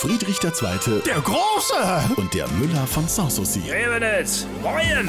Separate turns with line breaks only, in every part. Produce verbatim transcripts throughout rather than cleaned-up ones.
Friedrich der Zweite.
Der Große!
Und der Müller von Sanssouci.
Revenitz, moin!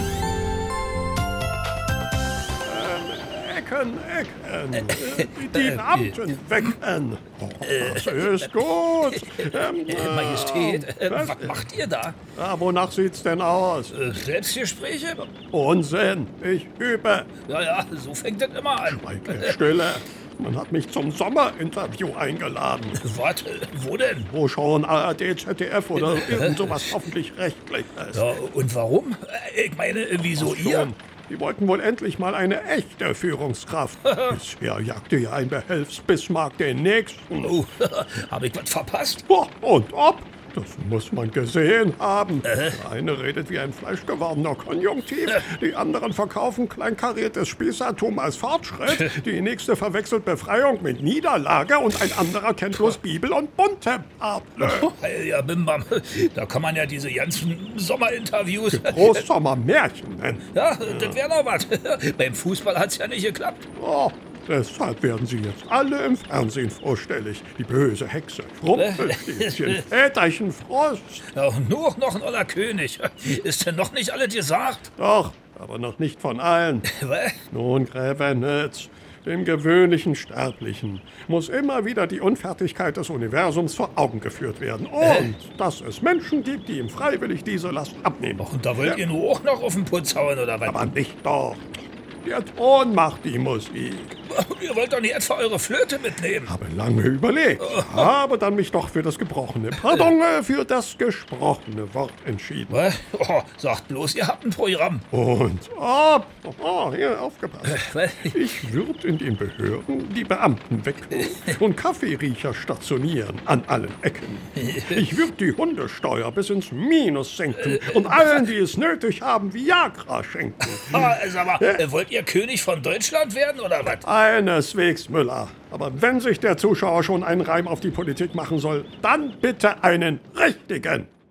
Ecken, Ecken. Die Beamten wecken. Oh, das ist gut. Ähm,
Äh, Majestät, äh,
was?
was macht ihr da?
Ah, wonach sieht's denn aus?
Äh, Selbstgespräche?
Unsinn. Ich übe.
Ja, ja, so fängt das immer an.
Schweige, Stille. Man hat mich zum Sommerinterview eingeladen.
Was? Wo denn?
Wo schauen A R D, Z D F oder irgend sowas hoffentlich rechtliches?
Ja, und warum? Äh, Ich meine, äh, wieso
Ach
ihr?
schon. Die wollten wohl endlich mal eine echte Führungskraft. Bisher jagte ja ein Behelfsbismarck den nächsten.
Oh, hab ich was verpasst?
Boah, und ob? Das muss man gesehen haben. Der eine redet wie ein fleischgewordener Konjunktiv, die anderen verkaufen kleinkariertes Spießertum als Fortschritt, die nächste verwechselt Befreiung mit Niederlage und ein anderer kennt bloß Bibel und bunte Able.
Heil ja, Bimbam. Da kann man ja diese ganzen Sommerinterviews...
Großsommermärchen nennen.
Ja, das wäre noch was. Beim Fußball hat's ja nicht geklappt.
Oh, deshalb werden sie jetzt alle im Fernsehen vorstellig. Die böse Hexe, Rumpelstilzchen, Väterchen Frost.
Ja, und nur noch ein oller König. Ist denn noch nicht alles gesagt?
Doch, aber noch nicht von allen.
Was?
Nun, Grävenitz, dem gewöhnlichen Sterblichen muss immer wieder die Unfertigkeit des Universums vor Augen geführt werden. Und dass es Menschen gibt, die ihm freiwillig diese Last abnehmen.
Und da wollt ihr nur auch noch auf den Putz hauen, oder was?
Aber nicht dort. Der Ton macht die Musik.
Ihr wollt doch nicht etwa eure Flöte mitnehmen.
Habe lange überlegt, habe dann mich doch für das gebrochene, pardon, äh, für das gesprochene Wort entschieden.
Was? Oh, sagt bloß, ihr habt ein Programm.
Und ob, oh, hier, aufgepasst.
Was?
Ich würde in den Behörden die Beamten wegholen und Kaffeeriecher stationieren an allen Ecken. Ich würde die Hundesteuer bis ins Minus senken und allen, die es nötig haben, Viagra schenken.
Ah, sag mal, äh, wollt ihr König von Deutschland werden, oder was?
Keineswegs, Müller. Aber wenn sich der Zuschauer schon einen Reim auf die Politik machen soll, dann bitte einen richtigen.